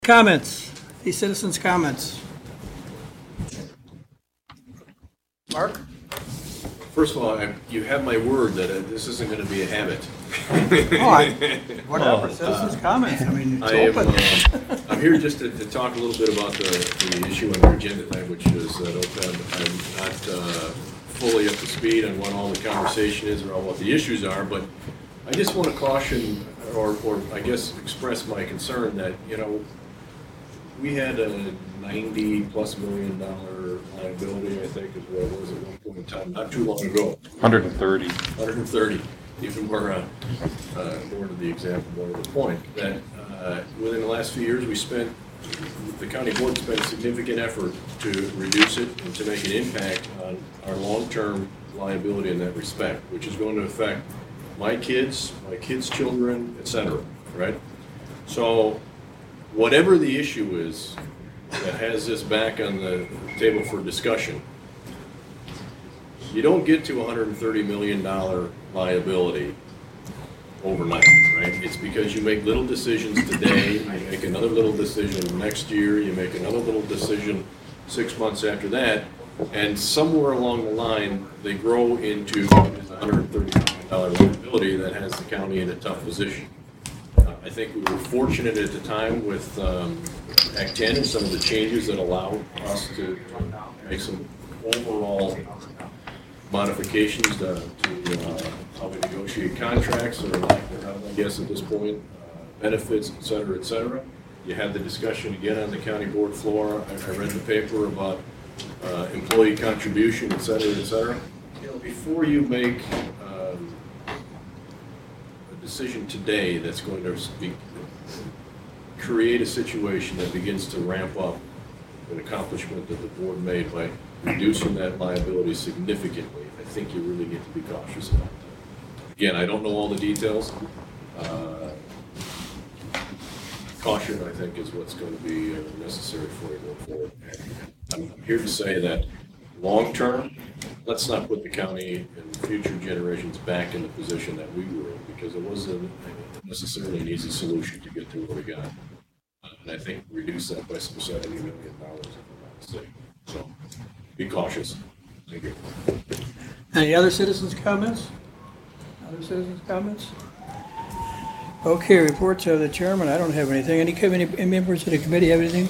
Comments, the citizens' comments. Mark? First of all, you have my word that this isn't going to be a habit. Whatever, citizens' comments, I mean, it's open. I'm here just to talk a little bit about the issue on our agenda tonight, which is that I'm not fully up to speed on what all the conversation is or what the issues are, but I just want to caution or I guess express my concern that, we had a $90+ million liability, I think, is what it was at one point in time, not too long ago. 130, even more to the example, more to the point, that within the last few years, the county board spent a significant effort to reduce it and to make an impact on our long-term liability in that respect, which is going to affect my kids' children, etc., right? So whatever the issue is that has this back on the table for discussion, you don't get to $130 million liability overnight, right? It's because you make little decisions today, you make another little decision next year, you make another little decision 6 months after that, and somewhere along the line, they grow into $130 million liability that has the county in a tough position. I think we were fortunate at the time with Act 10 and some of the changes that allowed us to make some overall modifications to how we negotiate contracts, or lack thereof, I guess at this point, benefits, et cetera, You had the discussion again on the county board floor. I read the paper about employee contribution, et cetera. Before you make decision today that's going to create a situation that begins to ramp up an accomplishment that the board made by reducing that liability significantly, I think you really need to be cautious about that. Again, I don't know all the details. Caution, I think, is what's going to be necessary for you going forward. I'm here to say that long term, let's not put the county and future generations back in the position that we were in, because it wasn't necessarily an easy solution to get to what we got. And I think reduce that by some $70 million, if I'm not mistaken. So be cautious. Thank you. Any other citizens' comments? Other citizens' comments? Okay, reports of the chairman. I don't have anything. Any members of the committee have anything?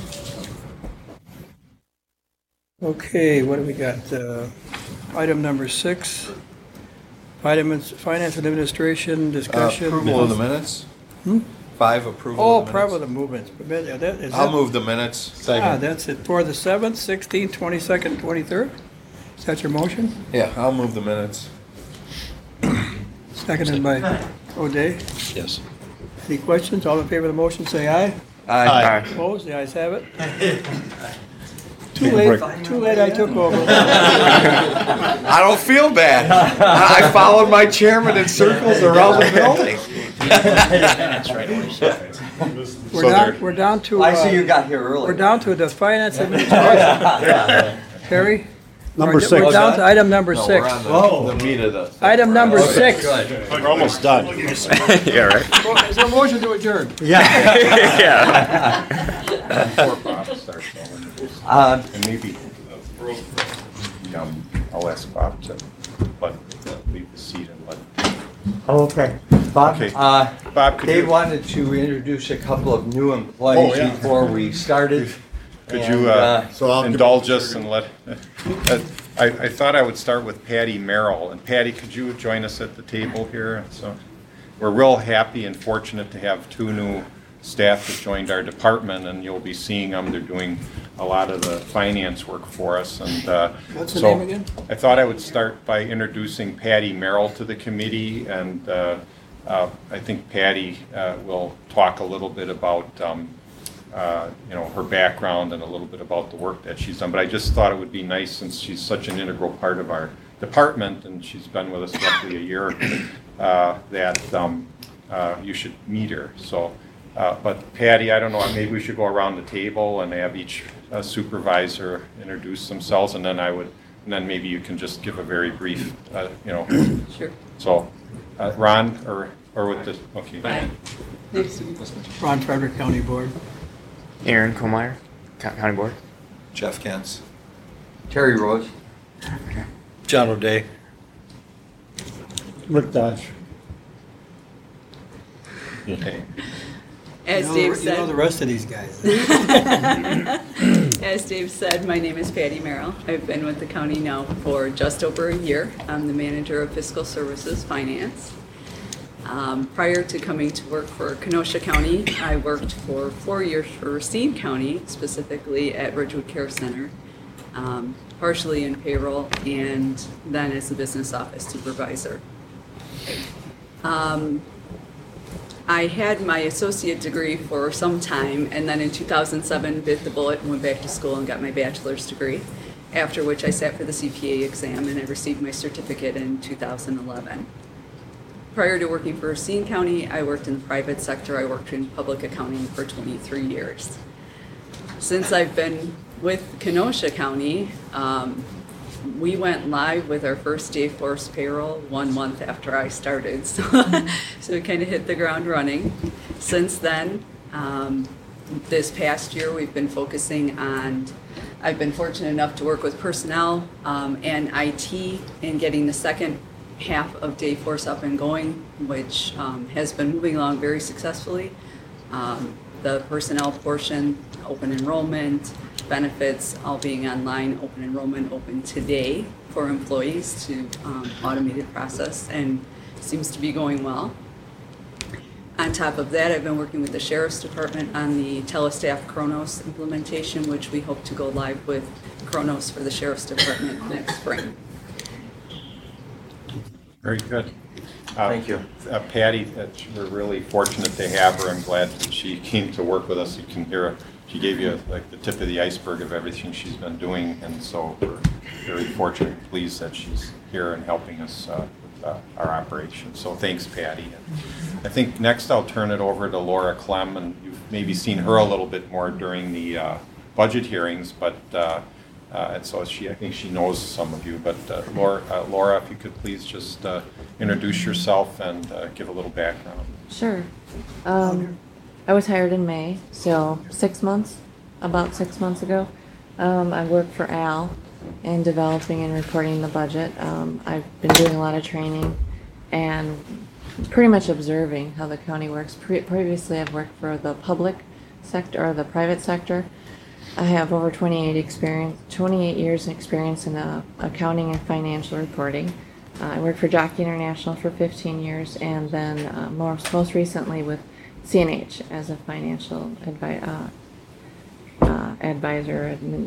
Okay, what do we got? Item number 6. Finance and administration discussion. Approval of the minutes. 5, approval Oh, of the minutes. approval of the movements. I'll move the minutes. Second. That's it for the 7th, 16th, 22nd, 23rd. Is that your motion? Yeah, I'll move the minutes. Seconded by O'Day. Yes. Any questions? All in favor of the motion, say aye. Aye. Opposed? The ayes have it. Too late, I took over. I don't feel bad. I followed my chairman in circles around the building. We're down to. I see you got here early. We're down to the finance administration. Terry? Number 6. We're down to item number No, 6. we're on the meat of the. Item number 6. We're almost done. Yeah, right. Is there a motion to adjourn? Yeah. And maybe, I'll ask Bob to leave the seat and let. Okay. Bob, Okay. Bob, could Dave you, wanted to introduce a couple of new employees before we started. could And, you indulge us and let, I thought I would start with Patty Merrill. And Patty, could you join us at the table here? So we're real happy and fortunate to have 2 new staff that joined our department, and you'll be seeing them. They're doing a lot of the finance work for us. And What's the name again? I thought I would start by introducing Patty Merrill to the committee, and I think Patty will talk a little bit about her background and a little bit about the work that she's done. But I just thought it would be nice, since she's such an integral part of our department and she's been with us roughly a year, that you should meet her. So. But Patty, I don't know, maybe we should go around the table and have each supervisor introduce themselves, and then maybe you can just give a very brief, Sure. So, Ron, or with this, okay. Ron, Frederick County Board. Aaron Kohlmeyer, County Board. Jeff Kentz. Terry Rose. John O'Day. Rick Dodge. Okay. As You Dave know the said, rest of these guys. as Dave said, my name is Patty Merrill. I've been with the county now for just over a year. I'm the manager of Fiscal Services Finance. Prior to coming to work for Kenosha County, I worked for 4 years for Racine County, specifically at Ridgewood Care Center, partially in payroll, and then as a business office supervisor. I had my associate degree for some time, and then in 2007 bit the bullet and went back to school and got my bachelor's degree, after which I sat for the CPA exam and I received my certificate in 2011. Prior to working for Racine County, I worked in the private sector. I worked in public accounting for 23 years. Since I've been with Kenosha County, we went live with our first Dayforce payroll 1 month after I started, so we kind of hit the ground running. Since then, this past year, we've been focusing on, I've been fortunate enough to work with personnel and IT in getting the second half of Dayforce up and going, which has been moving along very successfully. The personnel portion, open enrollment, benefits, all being online, open enrollment open today for employees to automated process, and seems to be going well. On top of that, I've been working with the Sheriff's Department on the Telestaff Kronos implementation, which we hope to go live with Kronos for the Sheriff's Department next spring. Very good. Thank you. Patty, we're really fortunate to have her. I'm glad that she came to work with us. You can hear her. She gave you like the tip of the iceberg of everything she's been doing, and so we're very fortunate and pleased that she's here and helping us with our operation. So thanks, Patty. And I think next I'll turn it over to Laura Clem, and you've maybe seen her a little bit more during the budget hearings, but and so I think she knows some of you. But Laura, if you could please just introduce yourself and give a little background. Sure. I was hired in May, so about 6 months ago. I worked for Al in developing and reporting the budget. I've been doing a lot of training and pretty much observing how the county works. Previously, I've worked for the public sector or the private sector. I have over 28 years experience in accounting and financial reporting. I worked for Jockey International for 15 years, and then most recently with CNH as a financial advisor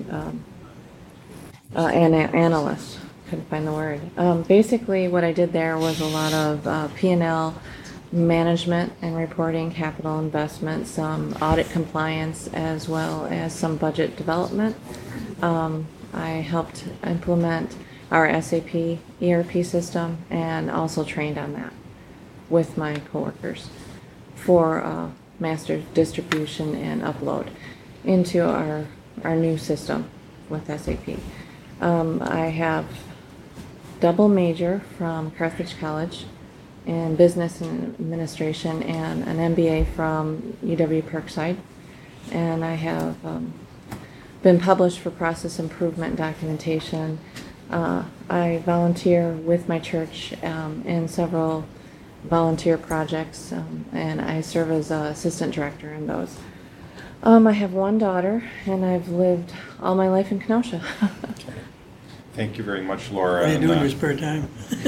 and analyst. Couldn't find the word. Basically, what I did there was a lot of P&L management and reporting, capital investment, some audit compliance, as well as some budget development. I helped implement our SAP ERP system and also trained on that with my coworkers for master distribution and upload into our new system with SAP. I have double major from Carthage College in business and administration and an MBA from UW Parkside, and I have been published for process improvement documentation. I volunteer with my church in several volunteer projects, and I serve as assistant director in those. I have one daughter, and I've lived all my life in Kenosha. Thank you very much, Laura. What are you doing in your spare time?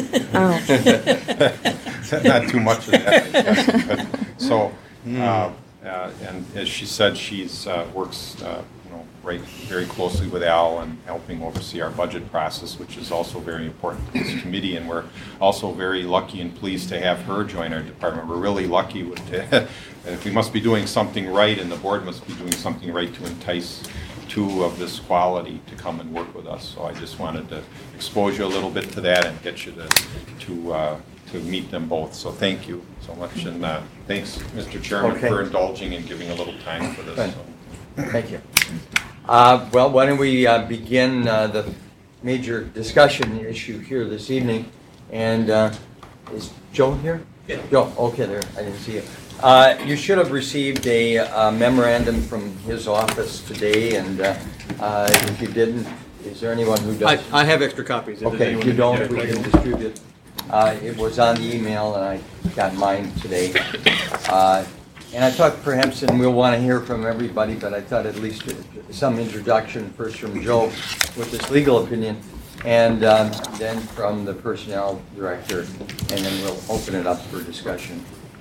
Not too much of that. So, and as she said, she's works right very closely with Al and helping oversee our budget process, which is also very important to this committee. And we're also very lucky and pleased to have her join our department. We're really lucky if we must be doing something right, and the board must be doing something right to entice two of this quality to come and work with us. So I just wanted to expose you a little bit to that and get you to meet them both. So thank you so much, and thanks, Mr. Chairman, for indulging and giving a little time for this. Thank you. Well, why don't we begin the major discussion issue here this evening? And is Joe here? Yeah. Joe, okay, there. I didn't see you. You should have received a memorandum from his office today, and if you didn't, is there anyone who does? I have extra copies. Okay, if you don't, we can distribute. It was on the email, and I got mine today. And I thought perhaps, and we'll want to hear from everybody, but I thought at least some introduction first from Joe with his legal opinion, and then from the personnel director, and then we'll open it up for discussion.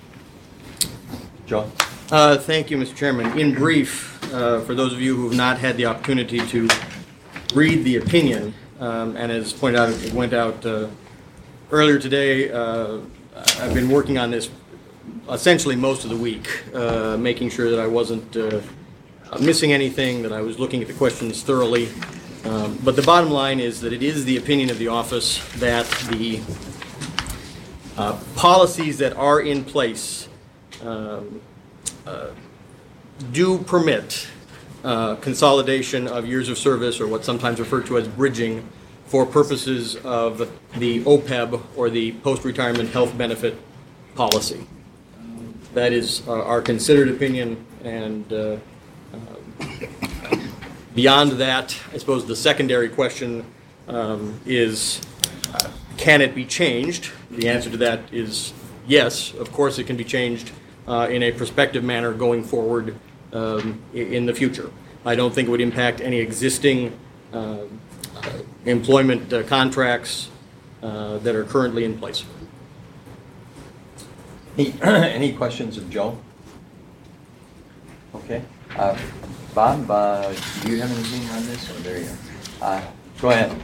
Joe? Thank you, Mr. Chairman. In brief, for those of you who have not had the opportunity to read the opinion, and as pointed out, it went out earlier today. I've been working on this essentially most of the week, making sure that I wasn't missing anything, that I was looking at the questions thoroughly. But the bottom line is that it is the opinion of the office that the policies that are in place do permit consolidation of years of service, or what's sometimes referred to as bridging, for purposes of the OPEB, or the post-retirement health benefit policy. That is our considered opinion, and beyond that, I suppose the secondary question is, can it be changed? The answer to that is yes. Of course it can be changed in a prospective manner going forward in the future. I don't think it would impact any existing employment contracts that are currently in place. Any questions of Joe? Okay. Bob, do you have anything on this? Oh, there you go. Go ahead.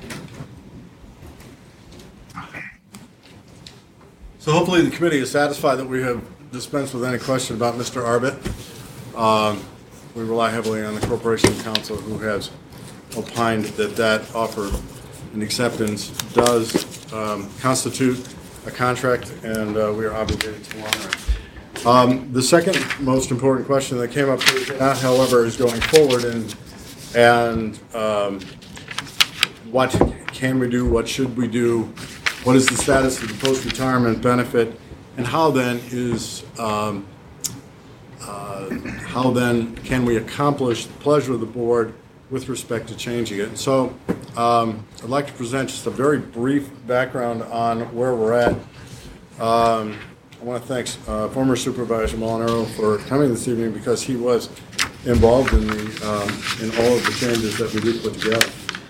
So hopefully the committee is satisfied that we have dispensed with any question about Mr. Arbit. We rely heavily on the Corporation Council, who has opined that that offer and acceptance does constitute a contract, and we are obligated to honor it. The second most important question that came up, that, however, is going forward, and what can we do, what should we do, what is the status of the post-retirement benefit, and how then can we accomplish the pleasure of the board with respect to changing it. And so I'd like to present just a very brief background on where we're at. I want to thank former Supervisor Molinaro for coming this evening, because he was involved in all of the changes that we did put together.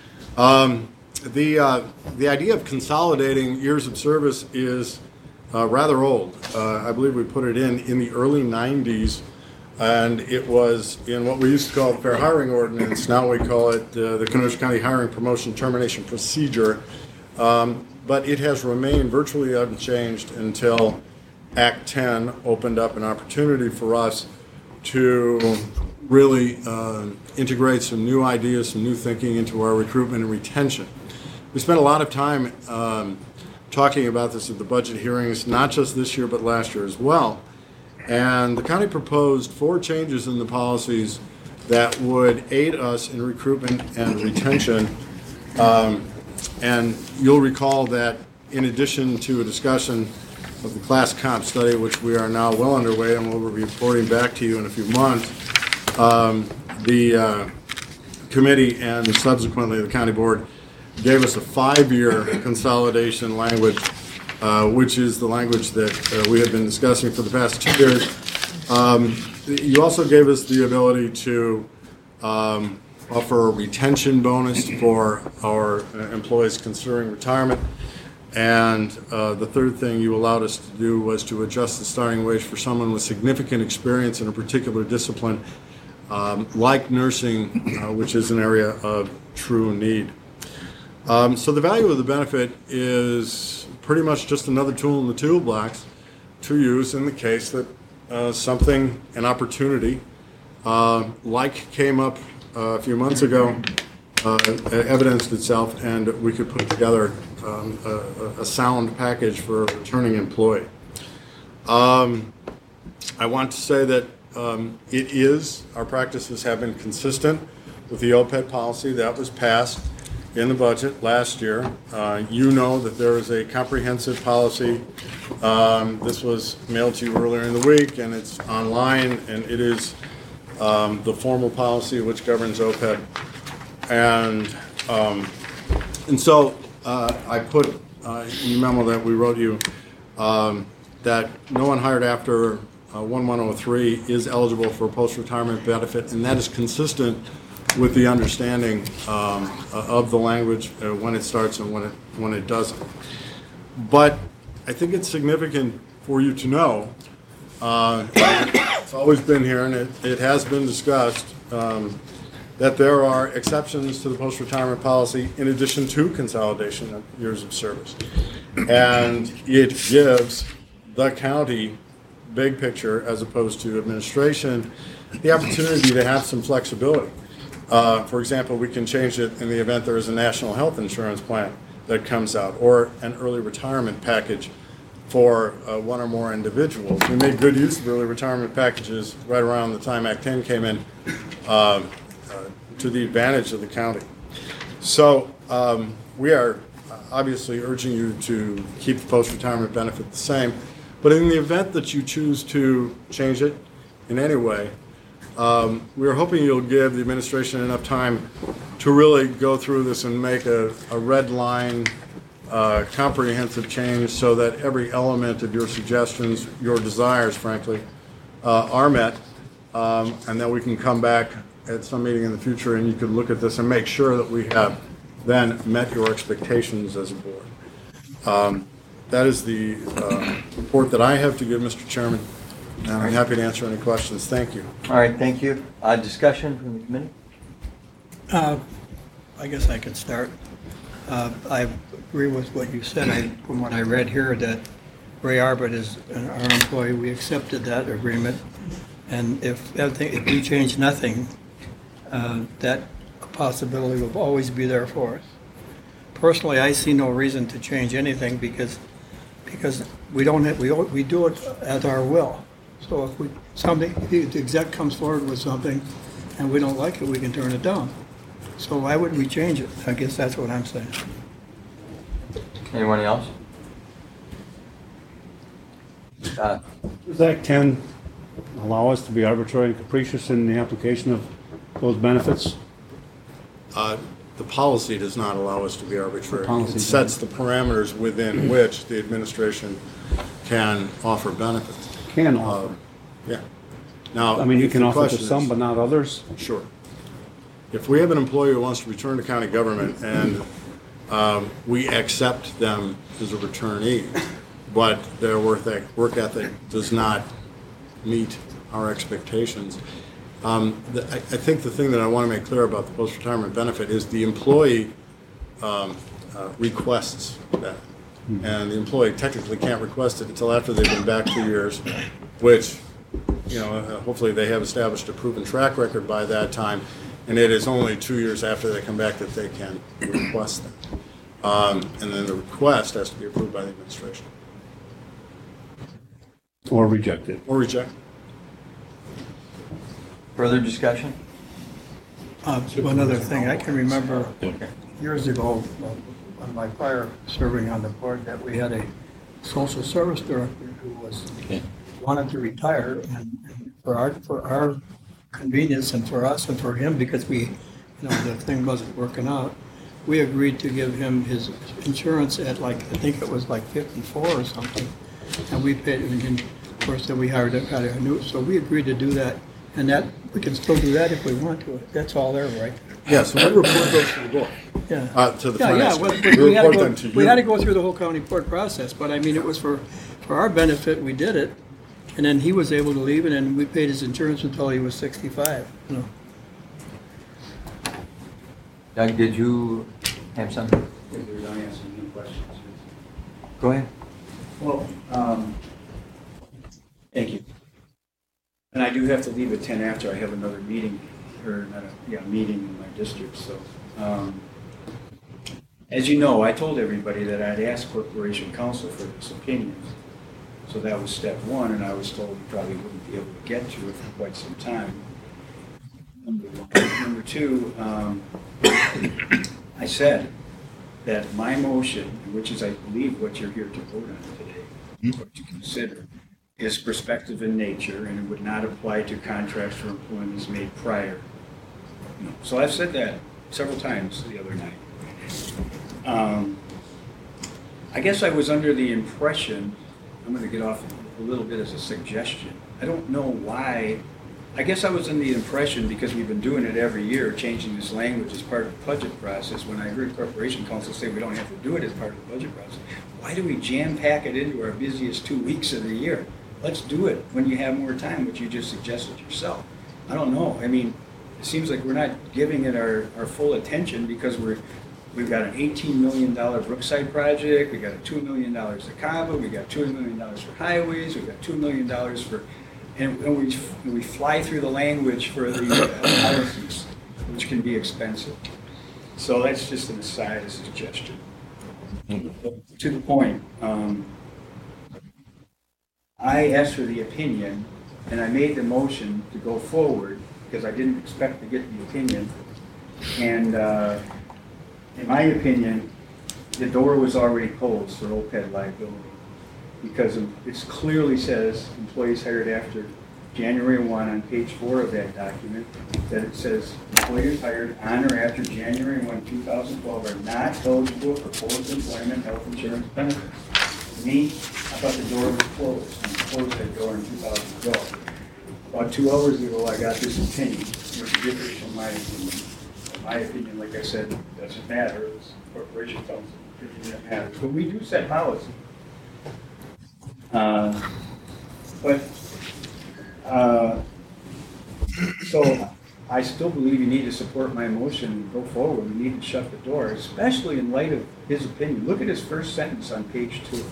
The idea of consolidating years of service is rather old. I believe we put it in the early 90s, and it was in what we used to call the Fair Hiring Ordinance. Now we call it the Kenosha County Hiring, Promotion, Termination Procedure. But it has remained virtually unchanged until Act 10 opened up an opportunity for us to really integrate some new ideas, some new thinking into our recruitment and retention. We spent a lot of time talking about this at the budget hearings, not just this year, but last year as well. And the county proposed 4 changes in the policies that would aid us in recruitment and retention. And you'll recall that in addition to a discussion of the class comp study, which we are now well underway and we'll be reporting back to you in a few months, the committee and subsequently the county board gave us a 5-year consolidation language, which is the language that we have been discussing for the past 2 years. You also gave us the ability to offer a retention bonus for our employees considering retirement. And the third thing you allowed us to do was to adjust the starting wage for someone with significant experience in a particular discipline, like nursing, which is an area of true need. So the value of the benefit is pretty much just another tool in the toolbox to use in the case that an opportunity like came up a few months ago, evidenced itself, and we could put together a sound package for a returning employee. I want to say that our practices have been consistent with the OPEB policy that was passed in the budget last year. You know that there is a comprehensive policy. This was mailed to you earlier in the week, and it's online, and it is the formal policy which governs OPEB. And so I put in the memo that we wrote you that no one hired after 1103 is eligible for post-retirement benefit, and that is consistent with the understanding of the language when it starts and when it doesn't. But I think it's significant for you to know, it's always been here and it has been discussed, that there are exceptions to the post-retirement policy in addition to consolidation of years of service. And it gives the county, big picture as opposed to administration, the opportunity to have some flexibility. For example, we can change it in the event there is a national health insurance plan that comes out, or an early retirement package for one or more individuals. We made good use of early retirement packages right around the time Act 10 came in to the advantage of the county. So we are obviously urging you to keep the post-retirement benefit the same, but in the event that you choose to change it in any way, we're hoping you'll give the administration enough time to really go through this and make a red line comprehensive change so that every element of your suggestions, your desires, frankly, are met, and then we can come back at some meeting in the future and you can look at this and make sure that we have then met your expectations as a board. That is the report that I have to give, Mr. Chairman, and I'm happy to answer any questions. Thank you. All right, thank you. Discussion from the committee? I guess I could start. I agree with what you said. From what I read here, that Ray Arbit is our employee. We accepted that agreement. And if we change nothing, that possibility will always be there for us. Personally, I see no reason to change anything because we do it at our will. So if the exec comes forward with something and we don't like it, we can turn it down. So why would we change it? I guess that's what I'm saying. Anyone else? Does Act 10 allow us to be arbitrary and capricious in the application of those benefits? The policy does not allow us to be arbitrary. Policy It sets the parameters within which the administration can offer benefits. Can offer. Yeah. Now, I mean, you if can the offer to question some, is- but not others? Sure. If we have an employee who wants to return to county government and we accept them as a returnee, but their work ethic does not meet our expectations, I think the thing that I want to make clear about the post-retirement benefit is the employee requests that. And the employee technically can't request it until after they've been back 2 years, which, hopefully they have established a proven track record by that time. And it is only 2 years after they come back that they can request them. And then the request has to be approved by the administration. Or rejected? Or rejected. Further discussion? One other thing, I can remember years ago, on my prior serving on the board, that we had a social service director who wanted to retire, and for our convenience and for us and for him, because the thing wasn't working out, we agreed to give him his insurance at I think it was 54 or something, and we paid, and of course then we hired a new, so we agreed to do that, and that we can still do that if we want to. That's all there, right? Yeah, so we report those to the board. Yeah. To the finance well, committee. we had report to them to go, we you. had to go through the whole county board process, but I mean, it was for our benefit, we did it, and then he was able to leave, and then we paid his insurance until he was 65, Doug, did you have something? Go ahead. Well, thank you. And I do have to leave at 10 after I have another meeting, meeting in my district, so. As you know, I told everybody that I'd ask Corporation Counsel for its opinions. So that was step one, and I was told we probably wouldn't be able to get to it for quite some time. Number one. Number two, I said that my motion, which is I believe what you're here to vote on today, or to consider, is prospective in nature and it would not apply to contracts for employments made prior. So I've said that several times the other night. I guess I was under the impression, I'm going to get off a little bit as a suggestion. I don't know why. I guess I was in the impression, because we've been doing it every year, changing this language as part of the budget process, when I heard Corporation Counsel say we don't have to do it as part of the budget process, why do we jam-pack it into our busiest 2 weeks of the year? Let's do it when you have more time, which you just suggested yourself. I don't know. I mean, it seems like we're not giving it our full attention because we've got an $18 million Brookside project, we got a $2 million to CABA, we got $2 million for highways, we got $2 million for, and we fly through the language for the policies, which can be expensive. So that's just an aside, a suggestion. To the point, I asked for the opinion, and I made the motion to go forward because I didn't expect to get the opinion. And in my opinion, the door was already closed for OPEB liability because it clearly says employees hired after January 1 on page 4 of that document, that it says employees hired on or after January 1, 2012 are not eligible for post-employment health insurance benefits. To me, I thought the door was closed. And closed that door in 2012. About 2 hours ago, I got this opinion, which differs from my opinion. My opinion, like I said, doesn't matter. It's Corporation Counsel opinion that matters. But we do set policy. So I still believe you need to support my motion and go forward. We need to shut the door, especially in light of his opinion. Look at his first sentence on page 2.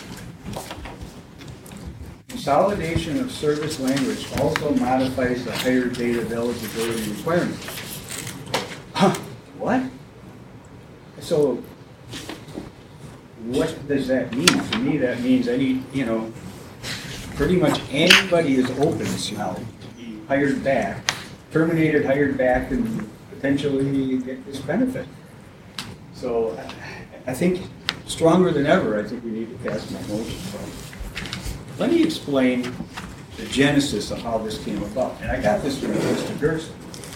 Consolidation of service language also modifies the higher date of eligibility requirements. Huh, what? So what does that mean? To me, that means pretty much anybody is open now to be hired back, terminated, hired back, and potentially get this benefit. So I think stronger than ever, I think we need to pass my motion. Let me explain the genesis of how this came about. And I got this from Mr. Gerson.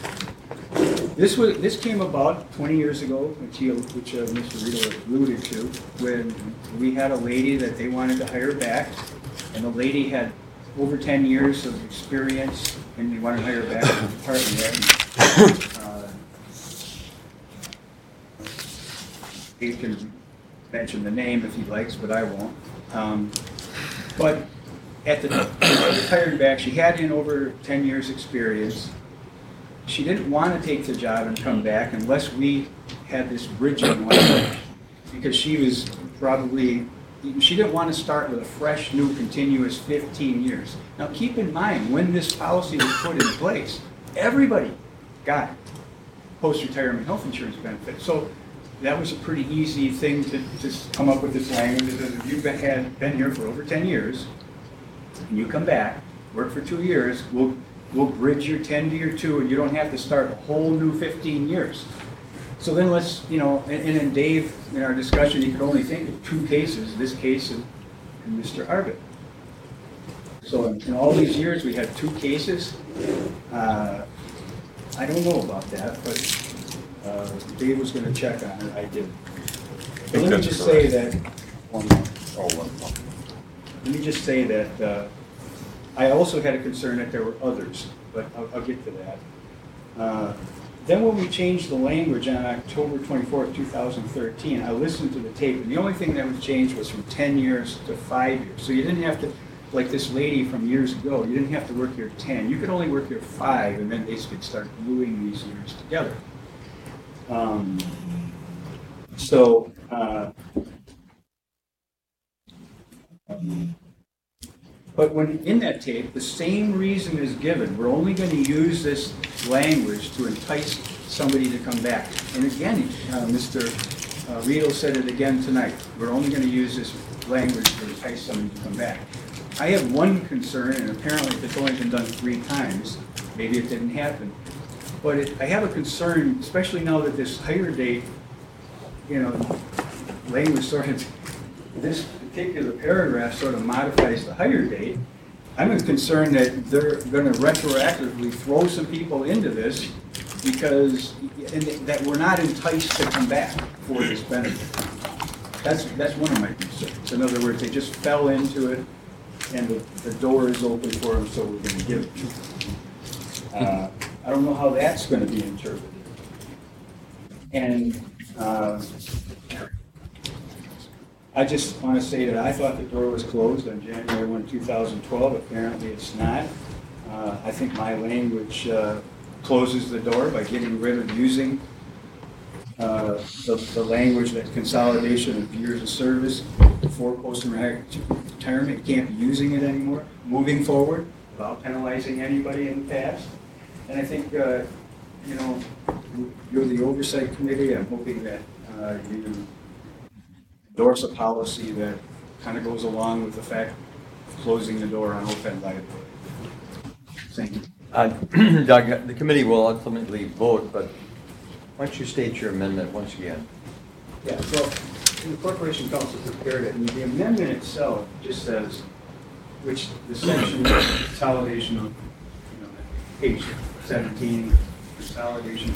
This came about 20 years ago, which Mr. Riedel alluded to, when we had a lady that they wanted to hire back, and the lady had over 10 years of experience, and they wanted to hire back in the department. He can mention the name if he likes, but I won't. But at the hired back, she had in over 10 years experience. She didn't want to take the job and come back unless we had this bridging language, because she didn't want to start with a fresh, new, continuous 15 years. Now keep in mind, when this policy was put in place, everybody got post-retirement health insurance benefits. So that was a pretty easy thing to just come up with this language. If you've been here for over 10 years, and you come back, work for 2 years, we'll bridge your 10 to your 2, and you don't have to start a whole new 15 years. So then let's, and then Dave, in our discussion, he could only think of 2 cases, this case and Mr. Arvid. So in all these years, we had 2 cases. I don't know about that, but Dave was going to check on it. I didn't. But let me just say that, let me just say that I also had a concern that there were others, but I'll get to that. Then when we changed the language on October 24th, 2013, I listened to the tape, and the only thing that was changed was from 10 years to 5 years. So you didn't have to, like this lady from years ago, you didn't have to work here 10. You could only work here 5, and then basically start gluing these years together. But when in that tape, the same reason is given. We're only going to use this language to entice somebody to come back. And again, Mr. Riedel said it again tonight. We're only going to use this language to entice somebody to come back. I have one concern, and apparently it's only been done 3 times. Maybe it didn't happen. But I have a concern, especially now that this hire date you know, language sort of, this particular paragraph sort of modifies the hire date. I'm concerned that they're gonna retroactively throw some people into this because, and that we're not enticed to come back for this benefit. That's one of my concerns. In other words, they just fell into it and the door is open for them, so we're gonna give it to them. I don't know how that's gonna be interpreted. And I just want to say that I thought the door was closed on January 1, 2012. Apparently it's not. I think my language closes the door by getting rid of using the language that consolidation of years of service before post-retirement. You can't be using it anymore, moving forward without penalizing anybody in the past. And I think, you know, you're the oversight committee. I'm hoping that you endorse a policy that kind of goes along with the fact of closing the door on OPEB liability. Thank you. Doug, the committee will ultimately vote, but why don't you state your amendment once again? Yeah, so the Corporation Council prepared it, and the amendment itself just says, which the section consolidation of, you know, page 17, consolidation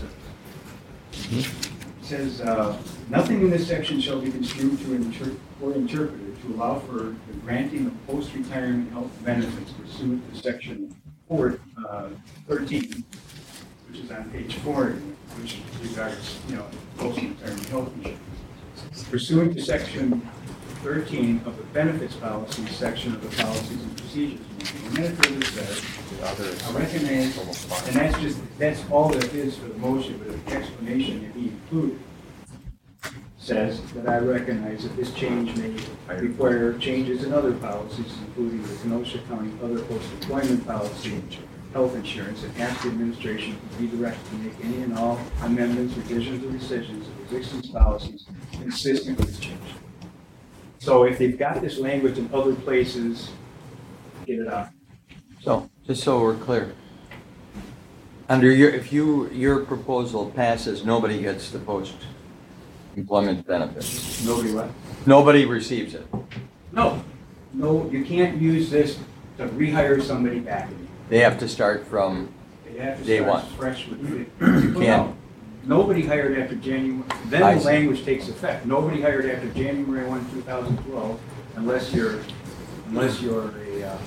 says, nothing in this section shall be construed or interpreted to allow for the granting of post-retirement health benefits pursuant to section 13, which is on page 4, which regards, you know, post-retirement health insurance. Pursuant to section 13 of the benefits policy section of the policies and procedures. And then it further says, I recognize, and that's all there is for the motion, but the explanation that he included says that I recognize that this change may require changes in other policies, including the Kenosha County other post-employment policy, health insurance, and ask the administration to be directed to make any and all amendments, revisions, or rescissions of existing policies consistent with this change. So if they've got this language in other places, get it out. So, just so we're clear, under your proposal passes, nobody gets the post-employment benefits. Nobody what? Nobody receives it. No, you can't use this to rehire somebody back. They have to start from They have to day start one. fresh with it. You can't. Nobody hired after January, then I the see. language takes effect. Nobody hired after January 1, 2012, unless you're a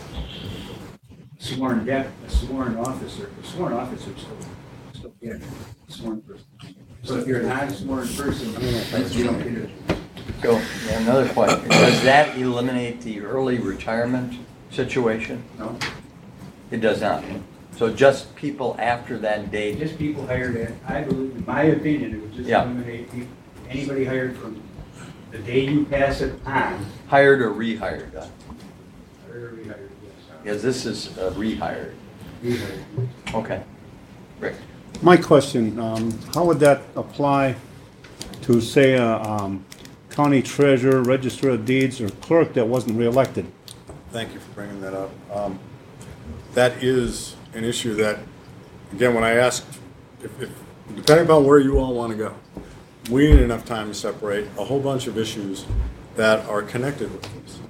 sworn officer. A sworn officer still get it. Sworn person. So if you're a non-sworn person, you don't get it. So, another question, does that eliminate the early retirement situation? No, It does not. So just people after that date? just people hired at, I believe, in my opinion, it would just Yeah. eliminate anybody hired from the day you pass it on. Hired or rehired? Hired or rehired, yes. Because this is rehired. Rehired. Okay. Rick? My question, how would that apply to, say, a county treasurer, register of deeds, or clerk that wasn't reelected? Thank you for bringing that up. That is an issue that, again, when I asked, if depending upon where you all want to go, we need enough time to separate a whole bunch of issues that are connected with this.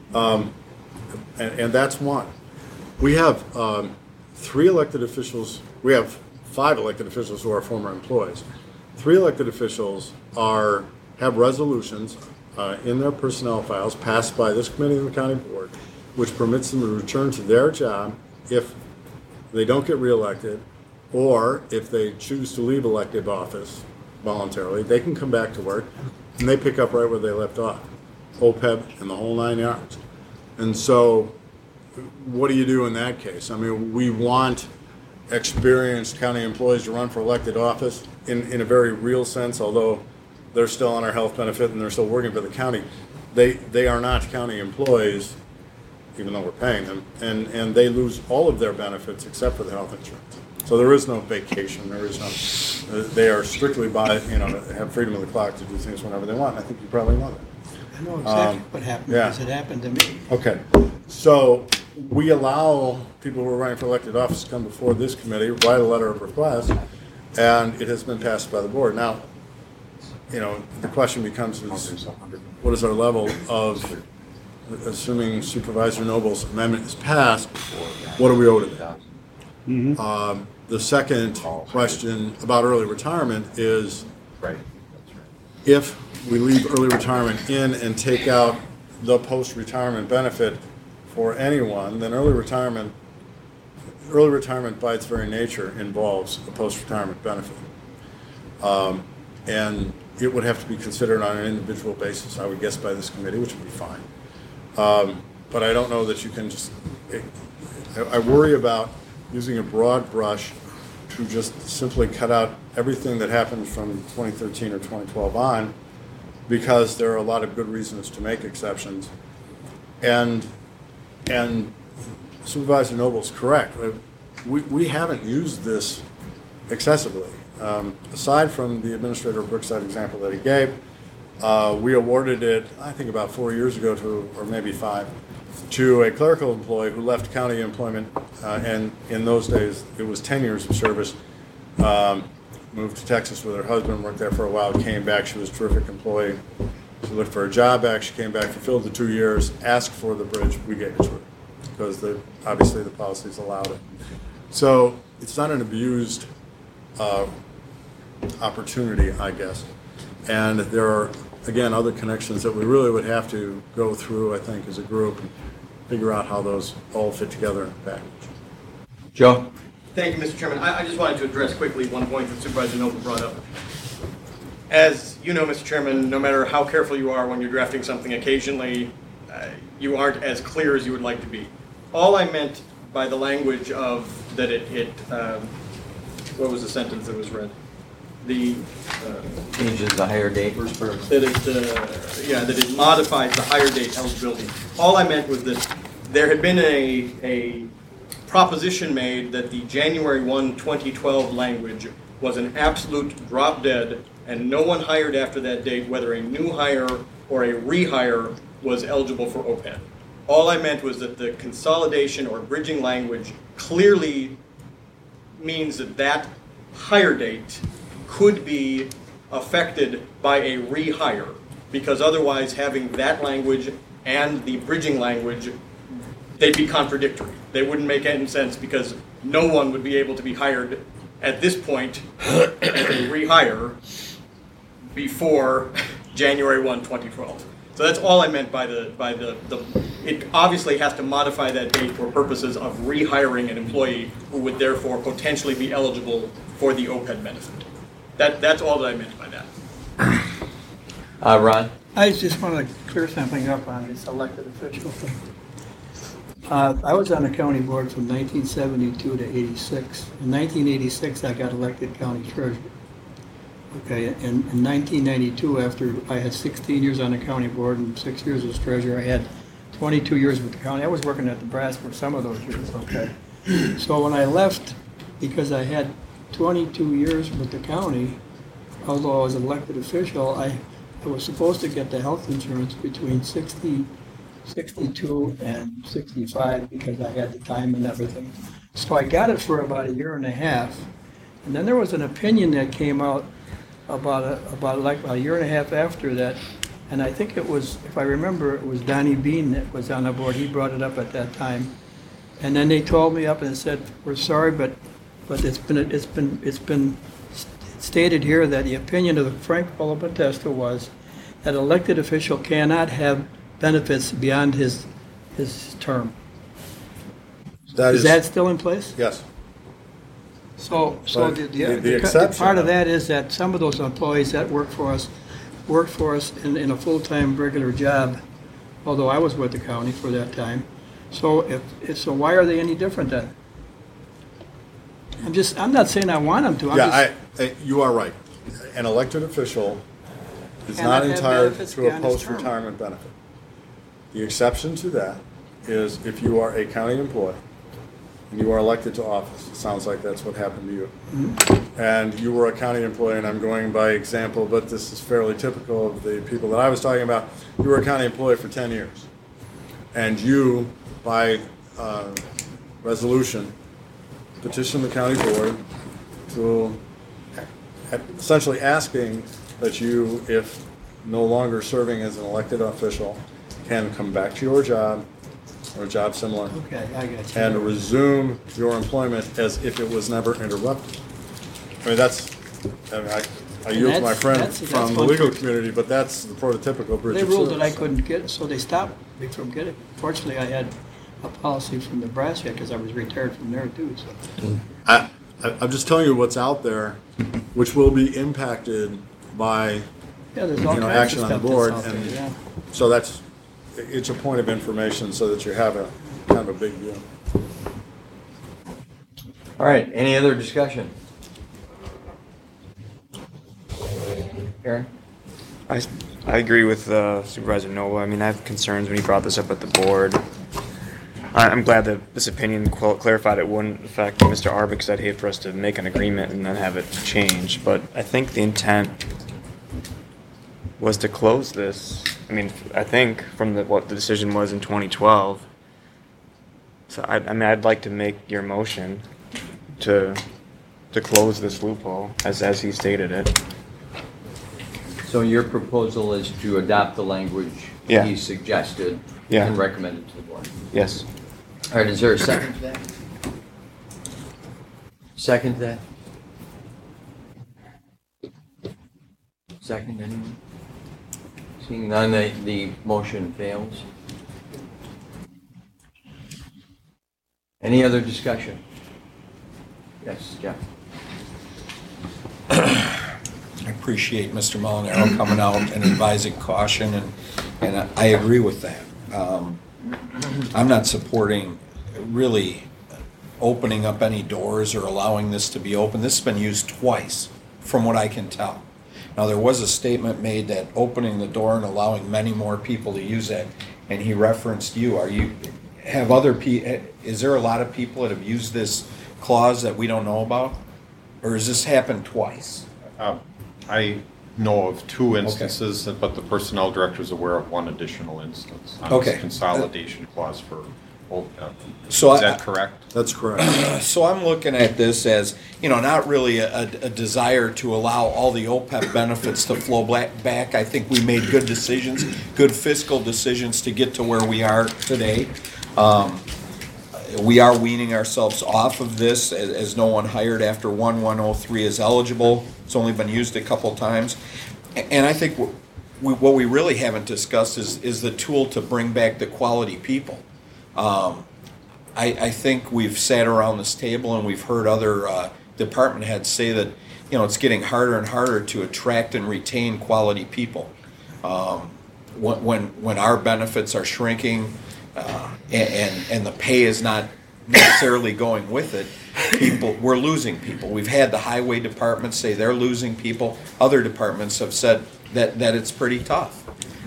And that's one. We have 3 elected officials, we have 5 elected officials who are former employees. 3 elected officials have resolutions in their personnel files passed by this committee and the county board, which permits them to return to their job if they don't get reelected, or if they choose to leave elective office voluntarily, they can come back to work and they pick up right where they left off, OPEB and the whole 9 yards. And so what do you do in that case? I mean, we want experienced county employees to run for elected office in a very real sense, although they're still on our health benefit and they're still working for the county. They are not county employees, even though we're paying them, and they lose all of their benefits except for the health insurance. So there is no vacation, there is no, they are strictly have freedom of the clock to do things whenever they want. I think you probably know that. I know exactly what happened, yeah. because it happened to me. Okay, so we allow people who are running for elected office to come before this committee, write a letter of request, and it has been passed by the board. Now, the question becomes is, what is our level of, assuming Supervisor Noble's amendment is passed, what do we owe to them? The second question about early retirement is, if we leave early retirement in and take out the post-retirement benefit for anyone, then early retirement by its very nature involves a post-retirement benefit. And it would have to be considered on an individual basis, I would guess, by this committee, which would be fine. But I don't know that you can just, I worry about using a broad brush to just simply cut out everything that happened from 2013 or 2012 on, because there are a lot of good reasons to make exceptions. And Supervisor Noble's correct. We haven't used this excessively. Aside from the Administrator of Brookside example that he gave, we awarded it, I think about 4 years ago or maybe 5, to a clerical employee who left county employment, and in those days it was 10 years of service, moved to Texas with her husband, worked there for a while, came back. She was a terrific employee. She looked for a job back. She came back, fulfilled the 2 years, asked for the bridge. We gave it to her because obviously the policies allowed it. So it's not an abused opportunity, I guess. And there are, again, other connections that we really would have to go through, I think, as a group and figure out how those all fit together in a package. Joe? Thank you, Mr. Chairman. I just wanted to address quickly one point that Supervisor Noble brought up. As you know, Mr. Chairman, no matter how careful you are when you're drafting something, occasionally you aren't as clear as you would like to be. All I meant by the language of that what was the sentence that was read? The Changes the higher date. That it modifies the higher date eligibility. All I meant was that there had been a proposition made that the January 1, 2012 language was an absolute drop dead, and no one hired after that date, whether a new hire or a rehire, was eligible for OPEB. All I meant was that the consolidation or bridging language clearly means that hire date could be affected by a rehire, because otherwise having that language and the bridging language, they'd be contradictory. They wouldn't make any sense, because no one would be able to be hired at this point as a rehire before January 1, 2012. So that's all I meant by it obviously has to modify that date for purposes of rehiring an employee who would therefore potentially be eligible for the OPEB benefit. That's all that I meant by that. Ron? I just want to clear something up on this elected official thing. I was on the county board from 1972 to 86. In 1986, I got elected county treasurer. Okay, in 1992, after I had 16 years on the county board and 6 years as treasurer, I had 22 years with the county. I was working at Nebraska for some of those years, okay. So when I left, because I had 22 years with the county, although I was an elected official, I was supposed to get the health insurance between 62 and 65 because I had the time and everything. So I got it for about a year and a half. And then there was an opinion that came out about like a year and a half after that. And I think it was, if I remember, it was Donnie Bean that was on the board. He brought it up at that time. And then they called me up and said, "We're sorry, but it's been stated here that the opinion of Frank Polopatesta was that an elected official cannot have benefits beyond his term." Is that still in place? Yes. So the exception, part of that is that some of those employees that work for us in a full-time regular job, although I was with the county for that time. So so why are they any different then? I'm not saying I want them to. You are right. An elected official is Cannot not have entitled benefits to a beyond his term. post-retirement benefit. The exception to that is if you are a county employee and you are elected to office. It sounds like that's what happened to you. Mm-hmm. And you were a county employee, and I'm going by example, but this is fairly typical of the people that I was talking about. You were a county employee for 10 years. And you, by resolution, petitioned the county board to essentially asking that you, if no longer serving as an elected official, can come back to your job or a job similar Okay, I got you. and resume your employment as if it was never interrupted. I mean, that's, I yield to my friend that's from the what- legal community, but that's the prototypical bridge They of ruled that I service. couldn't get it, so they stopped me from getting it. Fortunately, I had a policy from Nebraska because I was retired from there too, so. I'm just telling you what's out there, which will be impacted by, Yeah, there's all kinds of action on the stuff that's board. out there, And yeah. so it's a point of information so that you have a kind of a big view. All right, any other discussion? Aaron? I agree with Supervisor Nova. I mean, I have concerns when he brought this up at the board. I'm glad that this opinion clarified it wouldn't affect Mr. Arbic, because I'd hate for us to make an agreement and then have it change. But I think the intent was to close this. I mean, I think from what the decision was in 2012. So I mean, I'd like to make your motion to close this loophole as he stated it. So your proposal is to adopt the language Yeah. he suggested Yeah. and recommend it to the board? Yes. All right, is there a second to that? Second to that? Second, anyone? Seeing none, the motion fails. Any other discussion? Yes, Jeff. I appreciate Mr. Molinaro coming out and advising caution, and I agree with that. I'm not supporting really opening up any doors or allowing this to be open. This has been used twice, from what I can tell. Now, there was a statement made that opening the door and allowing many more people to use it, and he referenced you. Is there a lot of people that have used this clause that we don't know about? Or has this happened twice? I know of 2 instances, but the personnel director is aware of 1 additional instance on Okay. this consolidation clause for OPEB. So Is that correct? That's correct. So I'm looking at this as, not really a desire to allow all the OPEB benefits to flow back. I think we made good decisions, good fiscal decisions to get to where we are today. We are weaning ourselves off of this as no one hired after 1/103 is eligible. It's only been used a couple times. And I think what we really haven't discussed is the tool to bring back the quality people. I think we've sat around this table and we've heard other department heads say that, it's getting harder and harder to attract and retain quality people. When our benefits are shrinking, and the pay is not necessarily going with it, we're losing people. We've had the highway department say they're losing people. Other departments have said that it's pretty tough.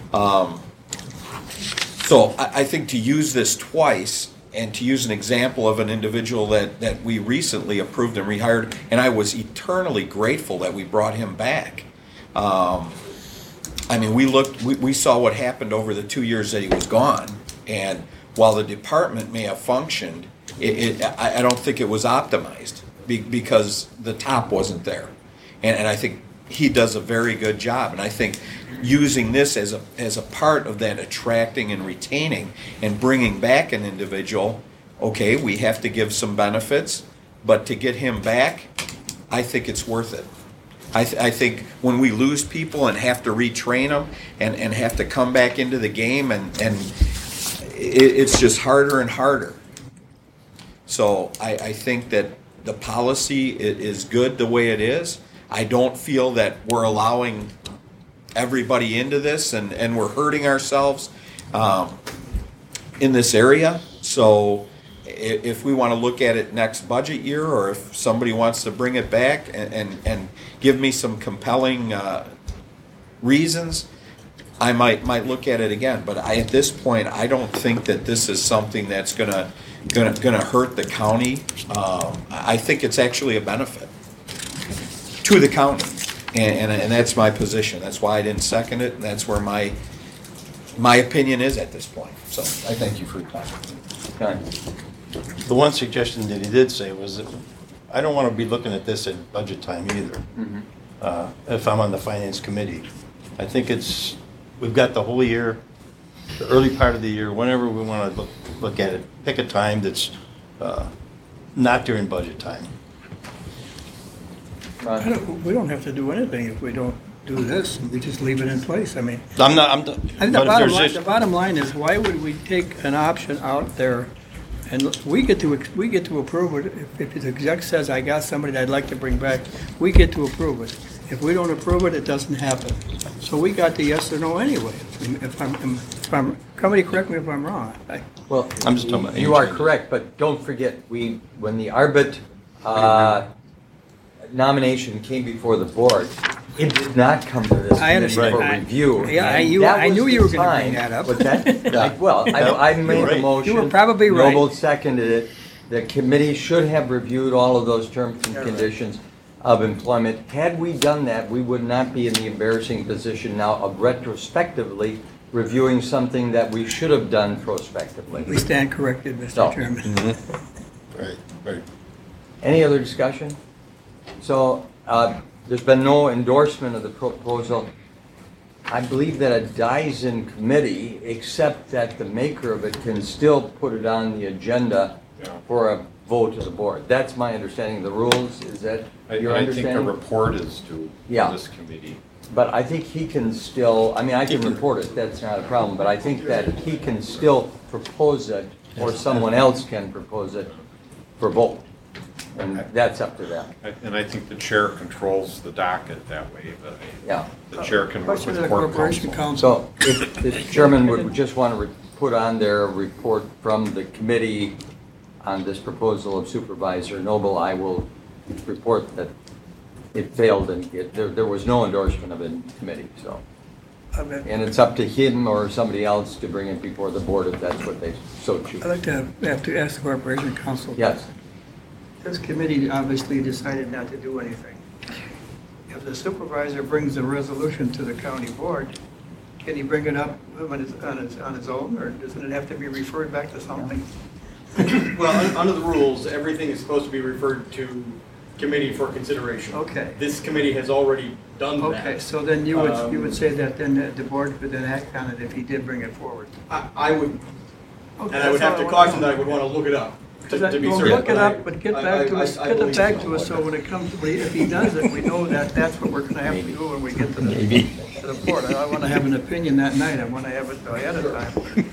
So I think to use this twice and to use an example of an individual that we recently approved and rehired, and I was eternally grateful that we brought him back. We saw what happened over the 2 years that he was gone. And while the department may have functioned, I don't think it was optimized because the top wasn't there. And I think he does a very good job. And I think using this as a part of that attracting and retaining and bringing back an individual, okay, we have to give some benefits, but to get him back, I think it's worth it. I think when we lose people and have to retrain them and have to come back into the game and it's just harder and harder. So I think that the policy is good the way it is. I don't feel that we're allowing everybody into this and we're hurting ourselves in this area. So if we want to look at it next budget year, or if somebody wants to bring it back and give me some compelling reasons, I might look at it again. But at this point, I don't think that this is something that's gonna hurt the county. I think it's actually a benefit to the county, and that's my position. That's why I didn't second it, and that's where my opinion is at this point. So I thank you for your time. Okay. The one suggestion that he did say was that I don't want to be looking at this at budget time either. if I'm on the finance committee. I think we've got the whole year, the early part of the year, whenever we want to look at it, pick a time that's not during budget time. We don't have to do anything if we don't do this, we just leave it in place, I mean. I'm I think the bottom line is, why would we take an option out there, and we get to approve it, if the exec says, I got somebody that I'd like to bring back, we get to approve it. If we don't approve it, it doesn't happen. So we got the yes or no anyway. If I'm, somebody correct me if I'm wrong. Well, I'm just talking about you are correct, but don't forget, when the Arbit nomination came before the board, it did not come to this I committee understand. for review. Yeah, I And knew that you was were the gonna bring time- that up. But that, I made the motion. You were probably right. Noble seconded it. The committee should have reviewed all of those terms and conditions of employment. Had we done that, we would not be in the embarrassing position now of retrospectively reviewing something that we should have done prospectively. We stand corrected, Mr. So, Chairman. Right. Any other discussion? So, there's been no endorsement of the proposal. I believe that it dies in committee, except that the maker of it can still put it on the agenda for a vote to the board. That's my understanding of the rules. Is that your I think a understanding? report is to this committee. But I think he can still, I mean, I can report it, that's not a problem, but I think that he can still propose it, or someone else can propose it for vote. And that's up to them. And I think the chair controls the docket that way, but Yeah. the chair can work Question with to the court Corporation counsel. Council. So if the chairman would just want to put on there a report from the committee on this proposal of Supervisor Noble, I will report that it failed and there was no endorsement of it in committee, so. And it's up to him or somebody else to bring it before the board if that's what they so choose. I'd like to have to ask the Corporation Council. Yes. This committee obviously decided not to do anything. If the supervisor brings a resolution to the county board, can he bring it up on his own, or doesn't it have to be referred back to something? Well, under the rules, everything is supposed to be referred to committee for consideration. Okay. This committee has already done that. Okay, so then you would say that then the board could then act on it if he did bring it forward? I would, Okay, and I would that's have to all I caution that I would want to look it up to be Well, certain. look it up, but get back to us, I get it believe back so. to us, so when it comes, if he does it, we know that that's what we're gonna have to do when we get to the board. I wanna have an opinion that night, I wanna have it ahead of time.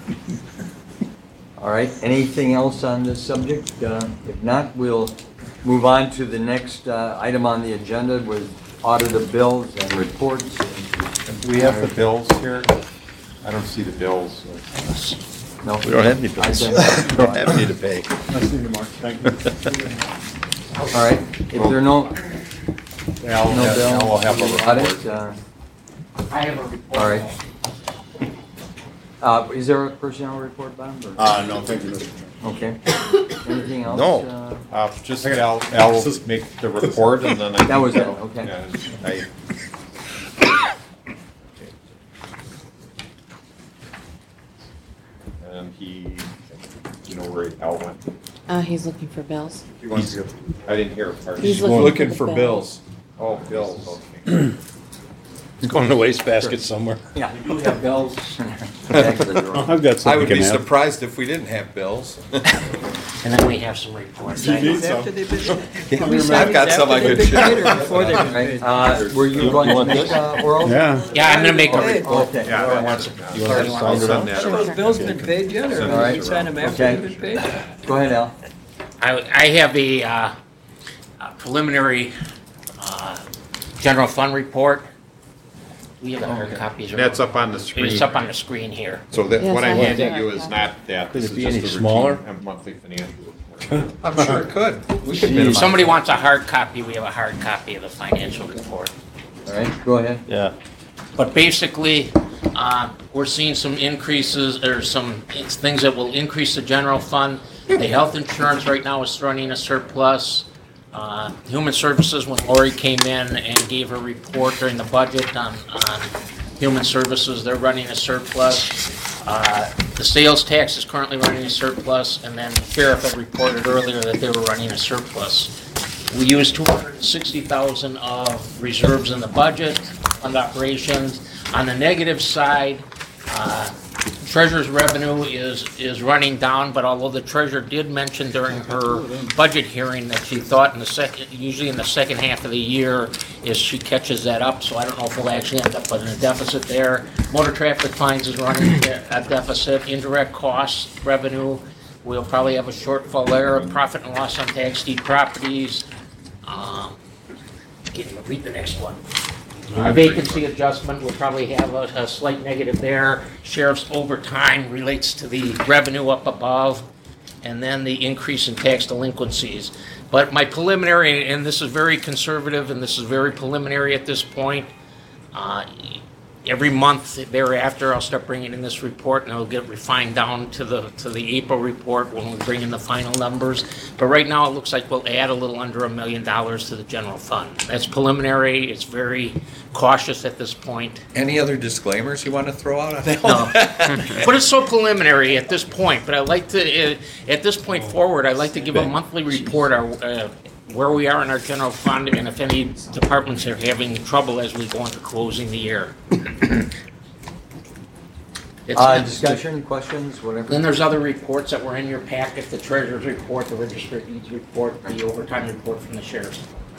All right, anything else on this subject? If not, we'll move on to the next item on the agenda with audit of bills and reports. We have the bills here. I don't see the bills. No. We don't have any bills. We don't have any to pay. I see you, Mark. Thank you. All right, if there are no Al will have a report. audit, I have a report. all right. Is there a personnel report, Bob? or- No, thank you, Mr. Chairman. Okay. Anything else? No. Just Al will make the report and then I. That was it, think, okay. yeah, And you know where Al went? He's looking for bills. I didn't hear. Pardon. He's Looking for bills. Oh, bills, okay. It's going in the wastebasket somewhere. Yeah. We do have bills. I've got I something would can be have. surprised if we didn't have bills. And then we have some reports. After they've been- I've got some I after could they've been share. paid or before they've been paid? Were you going to make oral? Yeah. Yeah, I'm gonna make a report. Okay. Yeah, I want some. You want to I'll sign it send out? that Have around. those bills been paid yet, or Send did it you sign them after Okay. they've been paid? Go ahead, Al. I have a preliminary general fund report. We have a hard copy. That's up on the screen. It's up on the screen here. So that, Yes, what I I'm have handing that. you is not that. Could This it is be just any a smaller? routine monthly financial report. I'm sure it could. We could Jeez. minimize Somebody it. wants a hard copy, we have a hard copy of the financial report. All right, go ahead. Yeah. But basically, we're seeing some increases, or some things that will increase the general fund. The health insurance right now is running a surplus. Human Services, when Lori came in and gave her report during the budget on Human Services, they're running a surplus. The sales tax is currently running a surplus, and then the sheriff had reported earlier that they were running a surplus. We used $260,000 of reserves in the budget, fund operations. On the negative side, treasurer's revenue is running down, but although the treasurer did mention during her budget hearing that she thought usually in the second half of the year is she catches that up, so I don't know if we'll actually end up with a deficit there. Motor traffic fines is running a deficit. Indirect costs revenue, we'll probably have a shortfall there. Profit and loss on tax deed properties. Read the next one. Vacancy adjustment, we'll probably have a slight negative there. Sheriff's overtime relates to the revenue up above, and then the increase in tax delinquencies. But my preliminary, and this is very conservative, and this is very preliminary at this point, every month thereafter, I'll start bringing in this report, and it'll get refined down to the April report when we bring in the final numbers. But right now, it looks like we'll add a little under $1 million to the general fund. That's preliminary. It's very cautious at this point. Any other disclaimers you want to throw out on that? No. But it's so preliminary at this point. But I like to, at this point forward, I'd like to give a monthly report where we are in our general fund, and if any departments are having trouble as we go into closing the year. Discussion, questions, whatever. Then there's other reports that were in your packet, the treasurer's report, the register of deeds report, the overtime report from the sheriff's.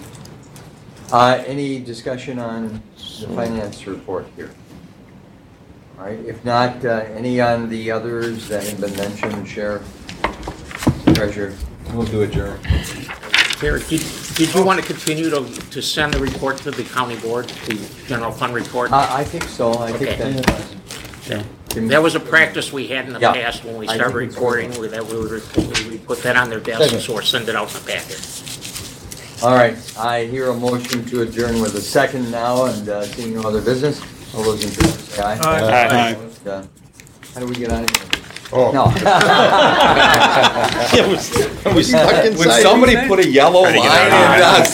Any discussion on the finance report here? All right, if not, any on the others that have been mentioned, Sheriff, Treasurer? We'll do adjourn. Eric, did you want to continue to send the report to the county board, the general fund report? I think so. I think that. That was a practice we had in the past when we started reporting, that we put that on their desk or send it out in the packet. All right, I hear a motion to adjourn with a second now, and seeing no other business. All those in favor say aye. Aye. How do we get out of here? Oh. No. Would somebody put a yellow line in